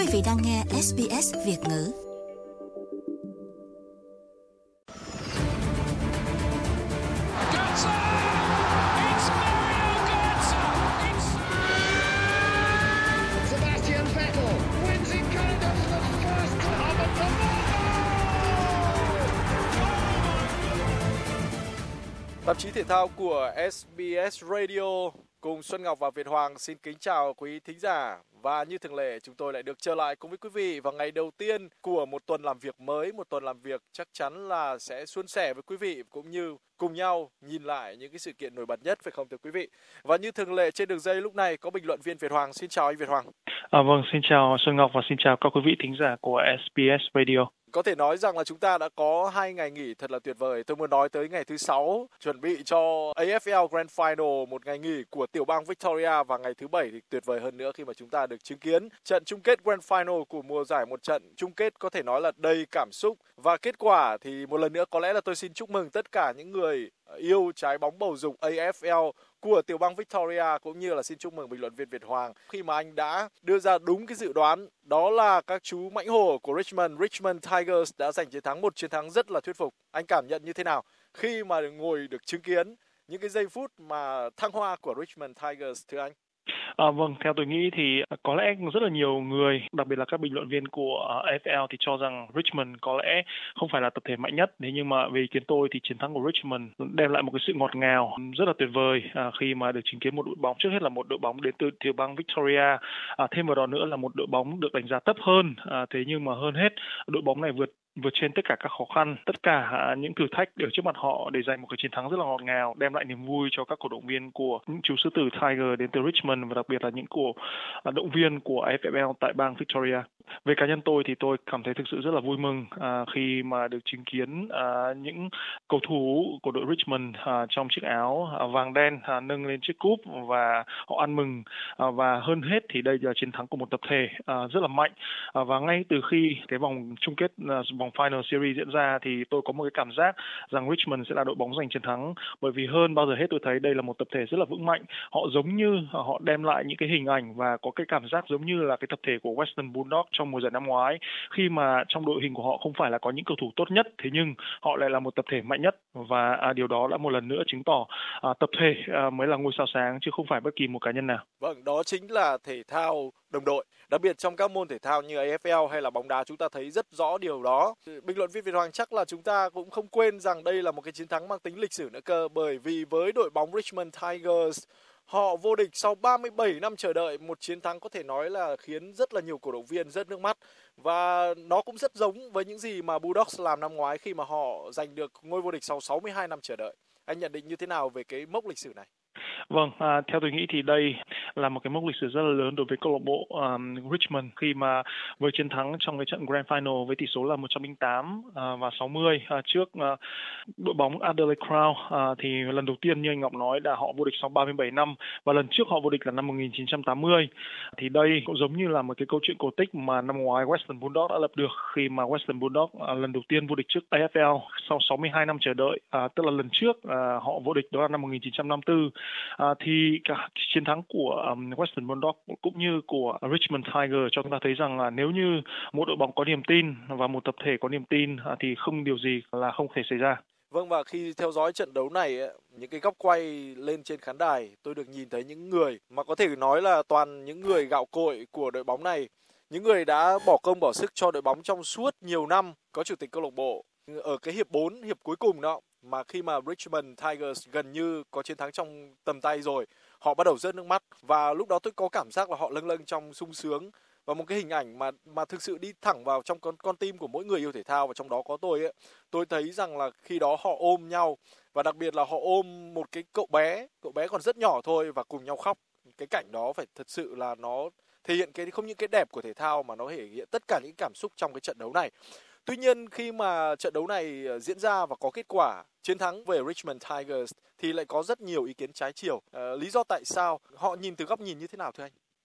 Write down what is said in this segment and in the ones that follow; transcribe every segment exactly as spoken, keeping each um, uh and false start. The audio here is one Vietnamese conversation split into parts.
vị đang nghe ét bê ét Việt ngữ. Tạp chí thể thao của ét bê ét Radio cùng Xuân Ngọc và Việt Hoàng xin kính chào quý thính giả. Và như thường lệ, chúng tôi lại được trở lại cùng với quý vị vào ngày đầu tiên của một tuần làm việc mới, một tuần làm việc chắc chắn là sẽ suôn sẻ với quý vị, cũng như cùng nhau nhìn lại những cái sự kiện nổi bật nhất, phải không thưa quý vị? Và như thường lệ, trên đường dây lúc này có bình luận viên Việt Hoàng. Xin chào anh Việt Hoàng. À, vâng, xin chào Xuân Ngọc và xin chào các quý vị thính giả của ét bê ét Radio. Có thể nói rằng là chúng ta đã có hai ngày nghỉ thật là tuyệt vời. Tôi muốn nói tới ngày thứ sáu, chuẩn bị cho a ép lờ Grand Final, một ngày nghỉ của tiểu bang Victoria, và ngày thứ bảy thì tuyệt vời hơn nữa khi mà chúng ta được chứng kiến trận chung kết Grand Final của mùa giải, một trận chung kết có thể nói là đầy cảm xúc. Và kết quả thì một lần nữa có lẽ là tôi xin chúc mừng tất cả những người yêu trái bóng bầu dục a ép lờ của tiểu bang Victoria, cũng như là xin chúc mừng bình luận viên Việt Hoàng khi mà anh đã đưa ra đúng cái dự đoán, đó là các chú mãnh hổ của Richmond, Richmond Tigers đã giành chiến thắng, một chiến thắng rất là thuyết phục. Anh cảm nhận như thế nào khi mà ngồi được chứng kiến những cái giây phút mà thăng hoa của Richmond Tigers thưa anh? À, vâng, theo tôi nghĩ thì có lẽ rất là nhiều người, đặc biệt là các bình luận viên của a ép lờ thì cho rằng Richmond có lẽ không phải là tập thể mạnh nhất. Thế nhưng mà về ý kiến tôi thì chiến thắng của Richmond đem lại một cái sự ngọt ngào rất là tuyệt vời à, khi mà được chứng kiến một đội bóng, trước hết là một đội bóng đến từ tiểu bang Victoria, à, thêm vào đó nữa là một đội bóng được đánh giá thấp hơn. À, thế nhưng mà hơn hết, đội bóng này vượt vượt trên tất cả các khó khăn, tất cả những thử thách ở trước mặt họ để giành một cái chiến thắng rất là ngọt ngào, đem lại niềm vui cho các cổ động viên của những chú sư tử Tiger đến từ Richmond, và đặc biệt là những cổ động viên của a ép lờ tại bang Victoria. Về cá nhân tôi thì tôi cảm thấy thực sự rất là vui mừng à, khi mà được chứng kiến à, những cầu thủ của đội Richmond à, trong chiếc áo à, vàng đen à, nâng lên chiếc cúp và họ ăn mừng, à, và hơn hết thì đây là chiến thắng của một tập thể à, rất là mạnh. À, và ngay từ khi cái vòng chung kết à, vòng Final Series diễn ra thì tôi có một cái cảm giác rằng Richmond sẽ là đội bóng giành chiến thắng, bởi vì hơn bao giờ hết tôi thấy đây là một tập thể rất là vững mạnh. Họ giống như họ đem lại những cái hình ảnh và có cái cảm giác giống như là cái tập thể của Western Bulldogs trong mùa giải năm ngoái, khi mà trong đội hình của họ không phải là có những cầu thủ tốt nhất, thế nhưng họ lại là một tập thể mạnh nhất, và à, điều đó đã một lần nữa chứng tỏ à, tập thể à, mới là ngôi sao sáng chứ không phải bất kỳ một cá nhân nào. Vâng, đó chính là thể thao đồng đội. Đặc biệt trong các môn thể thao như a ép lờ hay là bóng đá, chúng ta thấy rất rõ điều đó. Bình luận viên Việt Hoàng, chắc là chúng ta cũng không quên rằng đây là một cái chiến thắng mang tính lịch sử nữa cơ, bởi vì với đội bóng Richmond Tigers, họ vô địch sau ba mươi bảy năm chờ đợi, một chiến thắng có thể nói là khiến rất là nhiều cổ động viên rớt nước mắt. Và nó cũng rất giống với những gì mà Bulldogs làm năm ngoái khi mà họ giành được ngôi vô địch sau sáu mươi hai năm chờ đợi. Anh nhận định như thế nào về cái mốc lịch sử này? Vâng, à, theo tôi nghĩ thì đây là một cái mốc lịch sử rất là lớn đối với câu lạc bộ um, Richmond, khi mà với chiến thắng trong cái trận Grand Final với tỷ số là một trăm lẻ tám à, và sáu mươi à, trước à, đội bóng Adelaide Crown, à, thì lần đầu tiên như anh Ngọc nói là họ vô địch sau ba mươi bảy năm, và lần trước họ vô địch là năm một nghìn chín trăm tám mươi. Thì đây cũng giống như là một cái câu chuyện cổ tích mà năm ngoái Western Bulldogs đã lập được, khi mà Western Bulldogs à, lần đầu tiên vô địch trước a ép lờ sau sáu mươi hai năm chờ đợi, à, tức là lần trước à, họ vô địch đó là năm một nghìn chín trăm năm mươi tư. À, thì cả chiến thắng của um, Western Bulldogs cũng như của Richmond Tigers cho chúng ta thấy rằng là nếu như một đội bóng có niềm tin và một tập thể có niềm tin à, thì không điều gì là không thể xảy ra. Vâng, và khi theo dõi trận đấu này, những cái góc quay lên trên khán đài, tôi được nhìn thấy những người mà có thể nói là toàn những người gạo cội của đội bóng này, những người đã bỏ công bỏ sức cho đội bóng trong suốt nhiều năm. Có chủ tịch câu lạc bộ ở cái hiệp bốn, hiệp cuối cùng đó, mà khi mà Richmond Tigers gần như có chiến thắng trong tầm tay rồi, họ bắt đầu rớt nước mắt, và lúc đó tôi có cảm giác là họ lâng lâng trong sung sướng, và một cái hình ảnh mà mà thực sự đi thẳng vào trong con con tim của mỗi người yêu thể thao, và trong đó có tôi ấy. Tôi thấy rằng là khi đó họ ôm nhau, và đặc biệt là họ ôm một cái cậu bé, cậu bé còn rất nhỏ thôi, và cùng nhau khóc. Cái cảnh đó phải thật sự là nó thể hiện cái không những cái đẹp của thể thao, mà nó thể hiện tất cả những cảm xúc trong cái trận đấu này. Tuy nhiên khi mà trận đấu này diễn ra và có kết quả chiến thắng về Richmond Tigers thì lại có rất nhiều ý kiến trái chiều. À, lý do tại sao? Họ nhìn từ góc nhìn như thế nào thưa anh?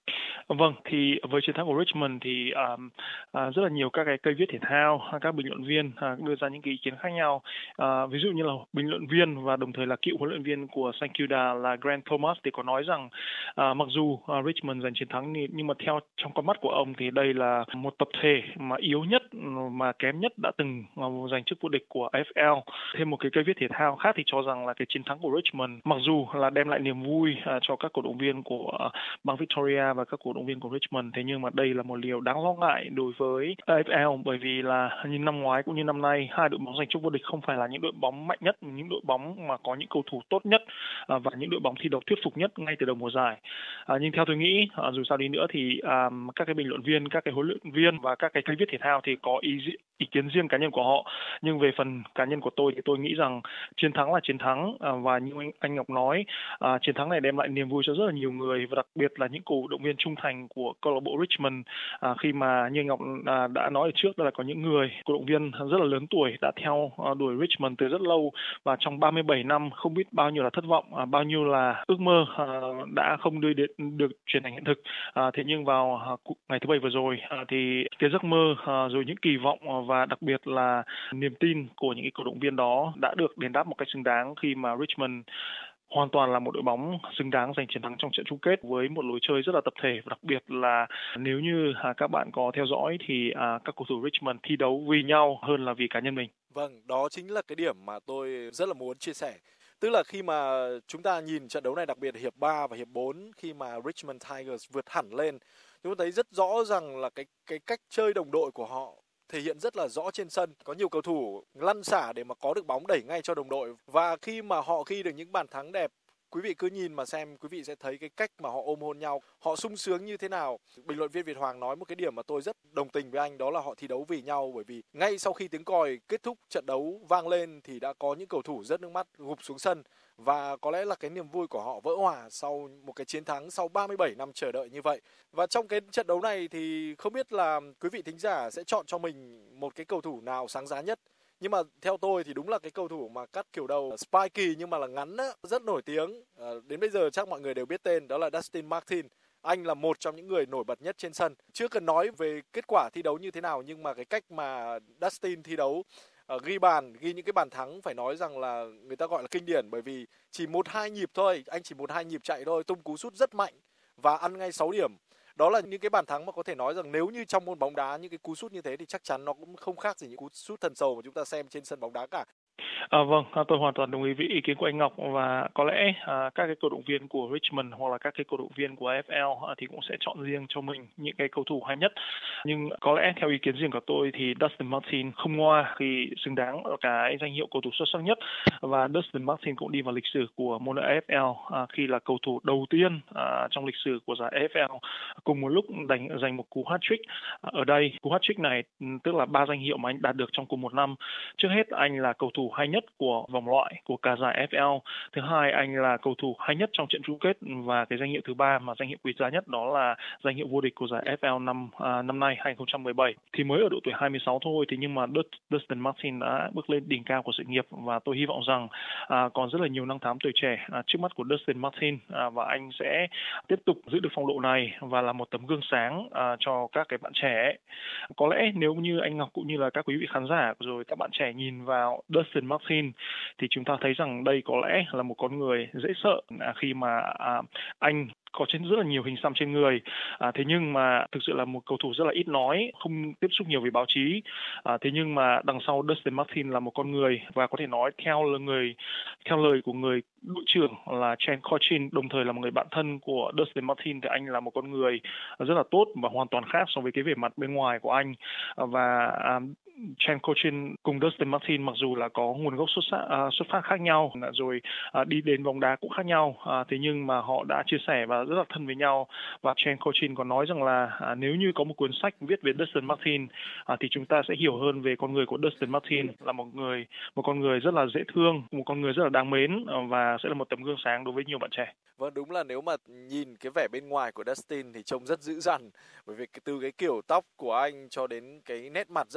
Vâng, thì với chiến thắng của Richmond thì à, à, rất là nhiều các cái cây viết thể thao, các bình luận viên à, đưa ra những cái ý kiến khác nhau. À, ví dụ như là bình luận viên và đồng thời là cựu huấn luyện viên của Saint Kilda là Grant Thomas thì có nói rằng à, mặc dù à, Richmond giành chiến thắng nhưng mà theo trong con mắt của ông thì đây là một tập thể mà yếu nhất mà kém nhất đã từng à, giành chức vô địch của a ép lờ. Thêm một cái cây viết thể thao khác thì cho rằng là cái chiến thắng của Richmond mặc dù là đem lại niềm vui à, cho các cổ động viên của à, bang Victoria và các cổ động viên của Richmond, thế nhưng mà đây là một điều đáng lo ngại đối với a ép lờ bởi vì là như năm ngoái cũng như năm nay hai đội bóng giành chức vô địch không phải là những đội bóng mạnh nhất, những đội bóng mà có những cầu thủ tốt nhất à, và những đội bóng thi đấu thuyết phục nhất ngay từ đầu mùa giải. À, nhưng theo tôi nghĩ à, dù sao đi nữa thì à, các cái bình luận viên, các cái huấn luyện viên và các cái cây viết thể thao thì có ý ý kiến riêng cá nhân của họ, nhưng về phần cá nhân của tôi thì tôi nghĩ rằng chiến thắng là chiến thắng à, và như anh, anh Ngọc nói à, chiến thắng này đem lại niềm vui cho rất là nhiều người và đặc biệt là những cổ động viên trung thành của câu lạc bộ Richmond à, khi mà như anh Ngọc à, đã nói ở trước đó là có những người cổ động viên rất là lớn tuổi đã theo à, đuổi Richmond từ rất lâu và trong ba mươi bảy năm không biết bao nhiêu là thất vọng, à, bao nhiêu là ước mơ à, đã không đưa được, được chuyển thành hiện thực. À, thế nhưng vào à, ngày thứ bảy vừa rồi à, thì cái giấc mơ à, rồi những kỳ vọng à, và đặc biệt là niềm tin của những cái cổ động viên đó đã được đền đáp một cách xứng đáng khi mà Richmond hoàn toàn là một đội bóng xứng đáng giành chiến thắng trong trận chung kết với một lối chơi rất là tập thể và đặc biệt là nếu như à, các bạn có theo dõi thì à, các cầu thủ Richmond thi đấu vì nhau hơn là vì cá nhân mình. Vâng, đó chính là cái điểm mà tôi rất là muốn chia sẻ. Tức là khi mà chúng ta nhìn trận đấu này, đặc biệt hiệp ba và hiệp bốn khi mà Richmond Tigers vượt hẳn lên, chúng ta thấy rất rõ rằng là cái cái cách chơi đồng đội của họ thể hiện rất là rõ trên sân. Có nhiều cầu thủ lăn xả để mà có được bóng đẩy ngay cho đồng đội. Và khi mà họ ghi được những bàn thắng đẹp, quý vị cứ nhìn mà xem, quý vị sẽ thấy cái cách mà họ ôm hôn nhau, họ sung sướng như thế nào. Bình luận viên Việt Hoàng nói một cái điểm mà tôi rất đồng tình với anh, đó là họ thi đấu vì nhau, bởi vì ngay sau khi tiếng còi kết thúc trận đấu vang lên thì đã có những cầu thủ rớt nước mắt gục xuống sân. Và có lẽ là cái niềm vui của họ vỡ hòa sau một cái chiến thắng sau ba mươi bảy năm chờ đợi như vậy. Và trong cái trận đấu này thì không biết là quý vị thính giả sẽ chọn cho mình một cái cầu thủ nào sáng giá nhất. Nhưng mà theo tôi thì đúng là cái cầu thủ mà cắt kiểu đầu spiky nhưng mà là ngắn á, rất nổi tiếng. À, đến bây giờ chắc mọi người đều biết tên, đó là Dustin Martin. Anh là một trong những người nổi bật nhất trên sân. Chưa cần nói về kết quả thi đấu như thế nào, nhưng mà cái cách mà Dustin thi đấu, uh, ghi bàn, ghi những cái bàn thắng phải nói rằng là người ta gọi là kinh điển, bởi vì chỉ một hai nhịp thôi, anh chỉ một hai nhịp chạy thôi, tung cú sút rất mạnh và ăn ngay sáu điểm. Đó là những cái bàn thắng mà có thể nói rằng nếu như trong môn bóng đá những cái cú sút như thế thì chắc chắn nó cũng không khác gì những cú sút thần sầu mà chúng ta xem trên sân bóng đá cả. À, vâng, tôi hoàn toàn đồng ý với ý kiến của anh Ngọc và có lẽ à, các cái cổ động viên của Richmond hoặc là các cái cổ động viên của a ép lờ à, thì cũng sẽ chọn riêng cho mình những cái cầu thủ hay nhất. Nhưng có lẽ theo ý kiến riêng của tôi thì Dustin Martin không ngoa khi xứng đáng ở cái danh hiệu cầu thủ xuất sắc nhất và Dustin Martin cũng đi vào lịch sử của môn a ép lờ à, khi là cầu thủ đầu tiên à, trong lịch sử của giải a ép lờ cùng một lúc giành giành một cú hat-trick. À, ở đây cú hat-trick này tức là ba danh hiệu mà anh đạt được trong cùng một năm. Trước hết anh là cầu thủ hay nhất của vòng loại của cả giải a ép lờ. Thứ hai, anh là cầu thủ hay nhất trong trận chung kết và cái danh hiệu thứ ba mà danh hiệu quý giá nhất đó là danh hiệu vô địch của giải a ép lờ năm à, năm nay hai không một bảy. Thì mới ở độ tuổi hai mươi sáu thôi, thì nhưng mà Dustin Martin đã bước lên đỉnh cao của sự nghiệp và tôi hy vọng rằng à, còn rất là nhiều năng thám tuổi trẻ à, trước mắt của Dustin Martin à, và anh sẽ tiếp tục giữ được phong độ này và là một tấm gương sáng à, cho các cái bạn trẻ. Có lẽ nếu như anh Ngọc cũng như là các quý vị khán giả rồi các bạn trẻ nhìn vào Dustin Martin thì chúng ta thấy rằng đây có lẽ là một con người dễ sợ à, khi mà à, anh có trên rất là nhiều hình xăm trên người, à, thế nhưng mà thực sự là một cầu thủ rất là ít nói, không tiếp xúc nhiều với báo chí. À, thế nhưng mà đằng sau Dustin Martin là một con người và có thể nói theo lời người theo lời của người đội trưởng là Chen Cochin, đồng thời là một người bạn thân của Dustin Martin, thì anh là một con người rất là tốt và hoàn toàn khác so với cái vẻ mặt bên ngoài của anh. À, và à, Chen Cochin cùng Dustin Martin mặc dù là có nguồn gốc xuất phát, uh, xuất phát khác nhau, rồi uh, đi đến bóng đá cũng khác nhau, uh, thế nhưng mà họ đã chia sẻ và rất là thân với nhau. Và Chen Cochin còn nói rằng là uh, nếu như có một cuốn sách viết về Dustin Martin uh, thì chúng ta sẽ hiểu hơn về con người của Dustin Martin, là một người một con người rất là dễ thương, một con người rất là đáng mến uh, và sẽ là một tấm gương sáng đối với nhiều bạn trẻ. Vâng, đúng là nếu mà nhìn cái vẻ bên ngoài của Dustin thì trông rất dữ dằn, bởi vì từ cái kiểu tóc của anh cho đến cái nét mặt rất là sắc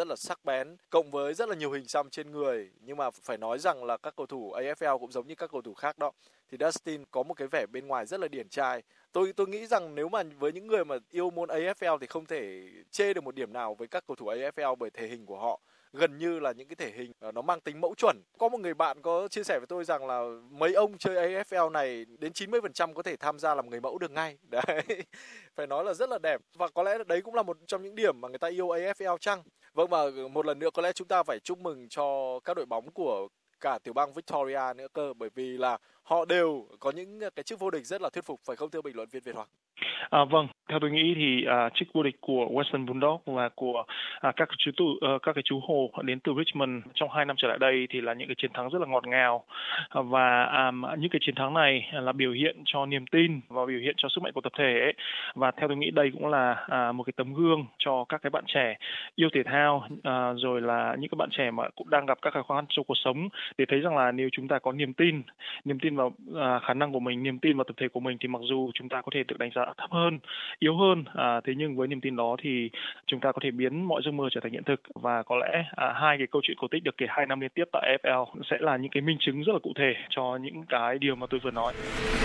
bén cộng với rất là nhiều hình xăm trên người. Nhưng mà phải nói rằng là các cầu thủ a ép eo cũng giống như các cầu thủ khác đó. Thì Dustin có một cái vẻ bên ngoài rất là điển trai. Tôi tôi nghĩ rằng nếu mà với những người mà yêu môn a ép eo thì không thể chê được một điểm nào với các cầu thủ a ép eo bởi thể hình của họ. Gần như là những cái thể hình nó mang tính mẫu chuẩn. Có một người bạn có chia sẻ với tôi rằng là mấy ông chơi a ép eo này đến chín mươi phần trăm có thể tham gia làm người mẫu được ngay. Đấy, phải nói là rất là đẹp. Và có lẽ đấy cũng là một trong những điểm mà người ta yêu a ép eo chăng? Vâng, và một lần nữa có lẽ chúng ta phải chúc mừng cho các đội bóng của cả tiểu bang Victoria nữa cơ, bởi vì là họ đều có những cái chức vô địch rất là thuyết phục, phải không thưa bình luận viên Việt Hoàng? À, vâng, theo tôi nghĩ thì uh, chức vô địch của Western Bulldogs và của uh, các chú tụ, uh, các cái chú Hồ đến từ Richmond trong hai năm trở lại đây thì là những cái chiến thắng rất là ngọt ngào, và um, những cái chiến thắng này là biểu hiện cho niềm tin và biểu hiện cho sức mạnh của tập thể ấy. Và theo tôi nghĩ đây cũng là uh, một cái tấm gương cho các cái bạn trẻ yêu thể thao, uh, rồi là những cái bạn trẻ mà cũng đang gặp các cái khó khăn trong cuộc sống, để thấy rằng là nếu chúng ta có niềm tin, niềm tin vào uh, khả năng của mình, niềm tin vào tập thể của mình thì mặc dù chúng ta có thể được đánh giá thấp hơn, yếu hơn, à, thế nhưng với niềm tin đó thì chúng ta có thể biến mọi giấc mơ trở thành hiện thực. Và có lẽ à, hai cái câu chuyện cổ tích được kể hai năm liên tiếp tại a ép eo sẽ là những cái minh chứng rất là cụ thể cho những cái điều mà tôi vừa nói.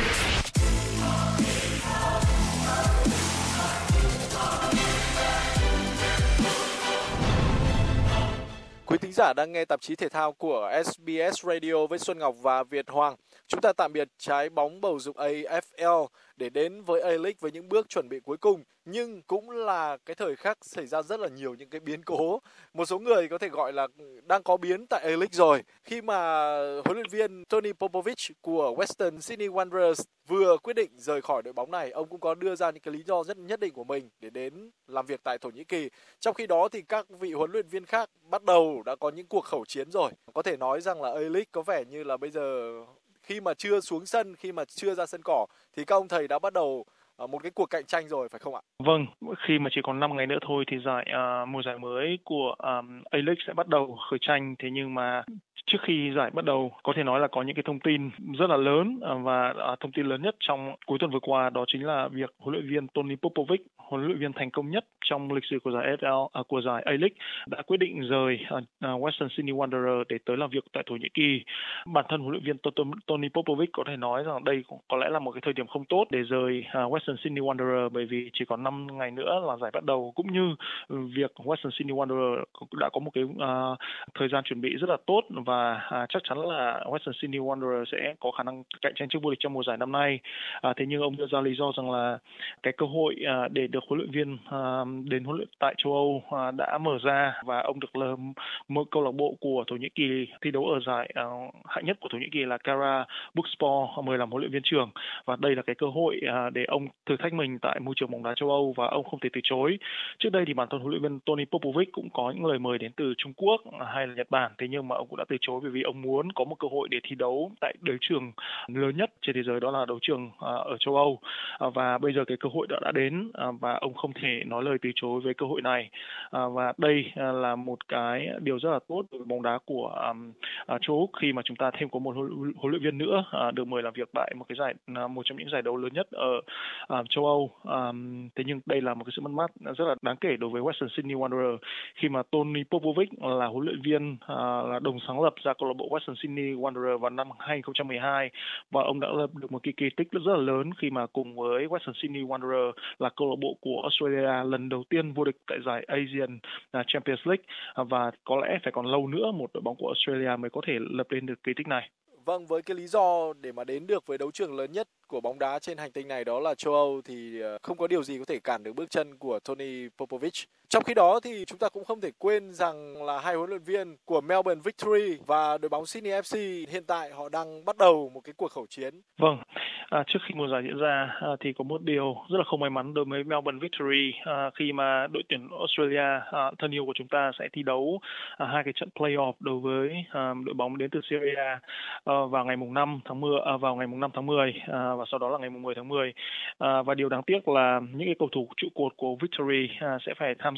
Quý thính giả đang nghe tạp chí thể thao của ét bê ét Radio với Xuân Ngọc và Việt Hoàng. Chúng ta tạm biệt trái bóng bầu dục a ép eo để đến với A-League với những bước chuẩn bị cuối cùng. Nhưng cũng là cái thời khắc xảy ra rất là nhiều những cái biến cố. Một số người có thể gọi là đang có biến tại A-League rồi. Khi mà huấn luyện viên Tony Popovich của Western Sydney Wanderers vừa quyết định rời khỏi đội bóng này, ông cũng có đưa ra những cái lý do rất nhất định của mình để đến làm việc tại Thổ Nhĩ Kỳ. Trong khi đó thì các vị huấn luyện viên khác bắt đầu đã có những cuộc khẩu chiến rồi. Có thể nói rằng là A-League có vẻ như là bây giờ khi mà chưa xuống sân, khi mà chưa ra sân cỏ thì các ông thầy đã bắt đầu một cái cuộc cạnh tranh rồi, phải không ạ? Vâng, khi mà chỉ còn năm ngày nữa thôi thì giải uh, mùa giải mới của um, A-League sẽ bắt đầu khởi tranh. Thế nhưng mà trước khi giải bắt đầu, có thể nói là có những cái thông tin rất là lớn, và uh, thông tin lớn nhất trong cuối tuần vừa qua đó chính là việc huấn luyện viên Tony Popovich, huấn luyện viên thành công nhất trong lịch sử của giải a ép eo, uh, của giải A-League, đã quyết định rời uh, Western Sydney Wanderers để tới làm việc tại Thổ Nhĩ Kỳ. Bản thân huấn luyện viên Tony Popovich có thể nói rằng đây có lẽ là một cái thời điểm không tốt để rời uh, Western Sydney Wanderers, bởi vì chỉ còn năm ngày nữa là giải bắt đầu, cũng như việc Western Sydney Wanderers đã có một cái uh, thời gian chuẩn bị rất là tốt, và uh, chắc chắn là Western Sydney Wanderers sẽ có khả năng cạnh tranh chức vô địch trong mùa giải năm nay. Uh, thế nhưng ông đưa ra lý do rằng là cái cơ hội uh, để được huấn luyện viên uh, đến huấn luyện tại châu Âu uh, đã mở ra, và ông được là một câu lạc bộ của Thổ Nhĩ Kỳ thi đấu ở giải uh, hạng nhất của Thổ Nhĩ Kỳ là Karabükspor mời làm huấn luyện viên trưởng, và đây là cái cơ hội uh, để ông thử thách mình tại môi trường bóng đá châu Âu, và ông không thể từ chối. Trước đây thì bản thân huấn luyện viên Tony Popovich cũng có những lời mời đến từ Trung Quốc hay là Nhật Bản, thế nhưng mà ông cũng đã từ chối bởi vì ông muốn có một cơ hội để thi đấu tại đấu trường lớn nhất trên thế giới, đó là đấu trường ở châu Âu. Và bây giờ cái cơ hội đã đã đến, và ông không thể nói lời từ chối với cơ hội này. Và đây là một cái điều rất là tốt với bóng đá của châu Úc, khi mà chúng ta thêm có một huấn luyện viên nữa được mời làm việc tại một cái giải, một trong những giải đấu lớn nhất ở châu Âu. Um, thế nhưng đây là một cái sự mất mát rất là đáng kể đối với Western Sydney Wanderers, khi mà Tony Popovich là huấn luyện viên uh, là đồng sáng lập ra câu lạc bộ Western Sydney Wanderers vào năm hai không một hai, và ông đã lập được một cái kỳ tích rất là lớn khi mà cùng với Western Sydney Wanderers là câu lạc bộ của Australia lần đầu tiên vô địch tại giải Asian uh, Champions League, uh, và có lẽ phải còn lâu nữa một đội bóng của Australia mới có thể lập lên được kỳ tích này. Vâng, với cái lý do để mà đến được với đấu trường lớn nhất của bóng đá trên hành tinh này đó là châu Âu thì không có điều gì có thể cản được bước chân của Tony Popovich. Trong khi đó thì chúng ta cũng không thể quên rằng là hai huấn luyện viên của Melbourne Victory và đội bóng Sydney ép xê hiện tại họ đang bắt đầu một cái cuộc khẩu chiến. Vâng, à, trước khi mùa giải diễn ra à, thì có một điều rất là không may mắn đối với Melbourne Victory à, khi mà đội tuyển Australia à, thân yêu của chúng ta sẽ thi đấu à, hai cái trận playoff đối với à, đội bóng đến từ Syria à, vào ngày mùng năm tháng mười à, vào ngày mùng năm tháng mười à, và sau đó là ngày mùng mười tháng mười. À, và điều đáng tiếc là những cái cầu thủ trụ cột của Victory à, sẽ phải tham gia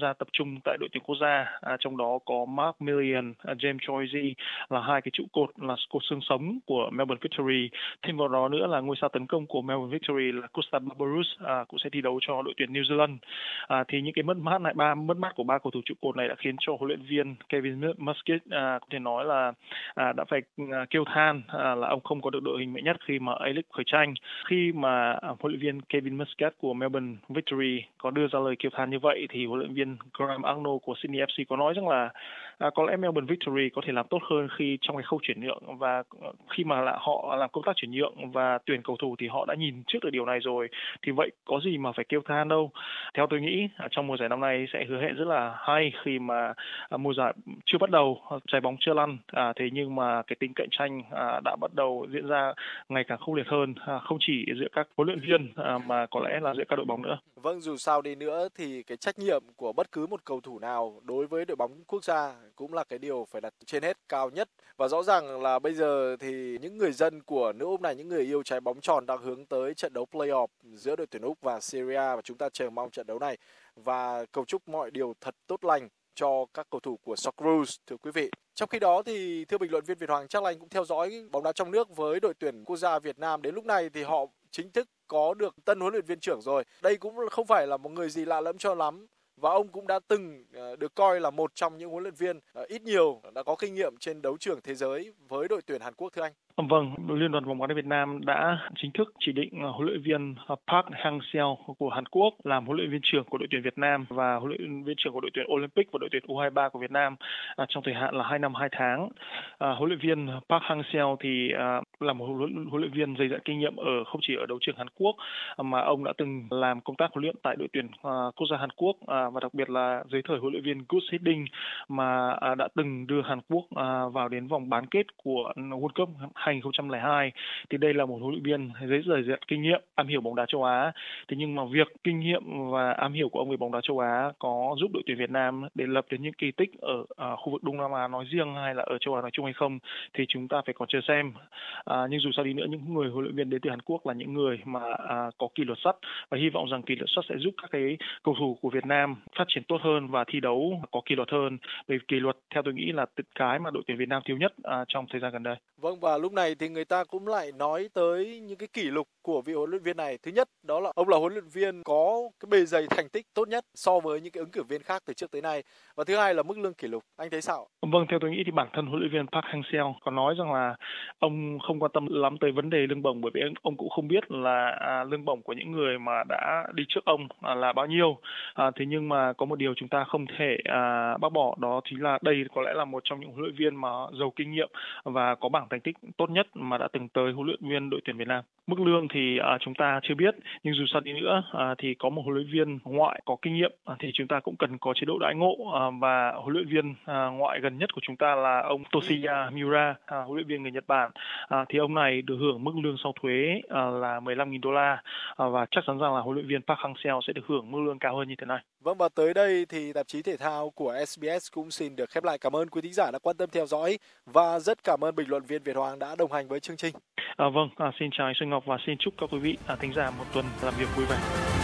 gia tập trung tại đội tuyển quốc gia, à, trong đó có Mark Millian, uh, James Choizy là hai cái trụ cột, là cột xương sống của Melbourne Victory. Thêm vào đó nữa là ngôi sao tấn công của Melbourne Victory là Gustav Barbaros à, cũng sẽ thi đấu cho đội tuyển New Zealand. À, thì những cái mất mát này, ba mất mát của ba cầu thủ trụ cột này đã khiến cho huấn luyện viên Kevin Muscat à, có thể nói là à, đã phải à, kêu than à, là ông không có được đội hình mạnh nhất khi mà A-League khởi tranh. Khi mà à, huấn luyện viên Kevin Muscat của Melbourne Victory có đưa ra lời kêu than như vậy, thì huấn luyện viên Graham Arnold của Sydney ép xê có nói rằng là à, có lẽ Melbourne Victory có thể làm tốt hơn khi trong cái khâu chuyển nhượng, và khi mà là họ làm công tác chuyển nhượng và tuyển cầu thủ thì họ đã nhìn trước được điều này rồi, thì vậy có gì mà phải kêu than đâu. Theo tôi nghĩ trong mùa giải năm nay sẽ hứa hẹn rất là hay khi mà à, mùa giải chưa bắt đầu, trái bóng chưa lăn, à, thế nhưng mà cái tính cạnh tranh à, đã bắt đầu diễn ra ngày càng khốc liệt hơn, à, không chỉ giữa các huấn luyện viên à, mà có lẽ là giữa các đội bóng nữa. Vâng, dù sao đi nữa thì cái trách nhiệm của bất cứ một cầu thủ nào đối với đội bóng quốc gia cũng là cái điều phải đặt trên hết, cao nhất. Và rõ ràng là bây giờ thì những người dân của nước Úc này, những người yêu trái bóng tròn đang hướng tới trận đấu play-off giữa đội tuyển Úc và Syria, và chúng ta chờ mong trận đấu này và cầu chúc mọi điều thật tốt lành cho các cầu thủ của Socceroos, thưa quý vị. Trong khi đó thì thưa bình luận viên Việt Hoàng, chắc là anh cũng theo dõi bóng đá trong nước với đội tuyển quốc gia Việt Nam. Đến lúc này thì họ chính thức có được tân huấn luyện viên trưởng rồi. Đây cũng không phải là một người gì lạ lẫm cho lắm. Và ông cũng đã từng được coi là một trong những huấn luyện viên ít nhiều đã có kinh nghiệm trên đấu trường thế giới với đội tuyển Hàn Quốc, thưa anh. Vâng, Liên đoàn bóng đá Việt Nam đã chính thức chỉ định huấn luyện viên Park Hang-seo của Hàn Quốc làm huấn luyện viên trưởng của đội tuyển Việt Nam và huấn luyện viên trưởng của đội tuyển Olympic và đội tuyển U hai ba của Việt Nam à, trong thời hạn là hai năm hai tháng. À, huấn luyện viên Park Hang-seo thì à, là một huấn, huấn luyện viên dày dặn kinh nghiệm ở không chỉ ở đấu trường Hàn Quốc mà ông đã từng làm công tác huấn luyện tại đội tuyển à, quốc gia Hàn Quốc à, và đặc biệt là dưới thời huấn luyện viên Gus Hiddink mà à, đã từng đưa Hàn Quốc à, vào đến vòng bán kết của World Cup hai không không hai. Thì đây là một huấn luyện viên dày dặn kinh nghiệm, am hiểu bóng đá châu Á. Thế nhưng mà việc kinh nghiệm và am hiểu của ông về bóng đá châu Á có giúp đội tuyển Việt Nam để lập đến những kỳ tích ở à, khu vực Đông Nam Á nói riêng hay là ở châu Á nói chung hay không thì chúng ta phải còn chờ xem. À, nhưng dù sao đi nữa, những người huấn luyện viên đến từ Hàn Quốc là những người mà à, có kỷ luật sắt, và hy vọng rằng kỷ luật sắt sẽ giúp các cái cầu thủ của Việt Nam phát triển tốt hơn và thi đấu có kỷ luật hơn. Bởi kỷ luật theo tôi nghĩ là cái mà đội tuyển Việt Nam thiếu nhất à, trong thời gian gần đây. Vâng, và lúc này thì người ta cũng lại nói tới những cái kỷ lục của vị huấn luyện viên này. Thứ nhất đó là ông là huấn luyện viên có cái bề dày thành tích tốt nhất so với những cái ứng cử viên khác từ trước tới nay. Và thứ hai là mức lương kỷ lục. Anh thấy sao? Vâng, theo tôi nghĩ thì bản thân huấn luyện viên Park Hang-seo có nói rằng là ông không quan tâm lắm tới vấn đề lương bổng, bởi vì ông cũng không biết là à, lương bổng của những người mà đã đi trước ông à, là bao nhiêu. À, thế nhưng mà có một điều chúng ta không thể à, bác bỏ, đó chính là đây có lẽ là một trong những huấn luyện viên mà giàu kinh nghiệm và có bảng thành tích tốt nhất mà đã từng tới huấn luyện viên đội tuyển Việt Nam. Mức lương thì à, chúng ta chưa biết, nhưng dù sao đi nữa à, thì có một huấn luyện viên ngoại có kinh nghiệm à, thì chúng ta cũng cần có chế độ đãi ngộ à, và huấn luyện viên à, ngoại gần nhất của chúng ta là ông Toshiya Miura, à, huấn luyện viên người Nhật Bản. À, thì ông này được hưởng mức lương sau thuế à, là mười lăm nghìn đô la à, và chắc chắn rằng là huấn luyện viên Park Hang-seo sẽ được hưởng mức lương cao hơn như thế này. Vâng, và tới đây thì tạp chí thể thao của ét bê ét cũng xin được khép lại. Cảm ơn quý thính giả đã quan tâm theo dõi và rất cảm ơn bình luận viên Việt Hoàng đã đồng hành với chương trình. À, vâng, à, xin chào anh Xuân Ngọc và xin chúc các quý vị à, thính giả một tuần làm việc vui vẻ.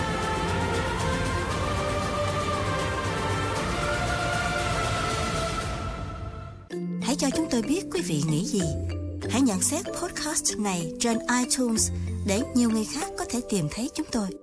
Hãy cho chúng tôi biết quý vị nghĩ gì. Hãy nhận xét podcast này trên iTunes để nhiều người khác có thể tìm thấy chúng tôi.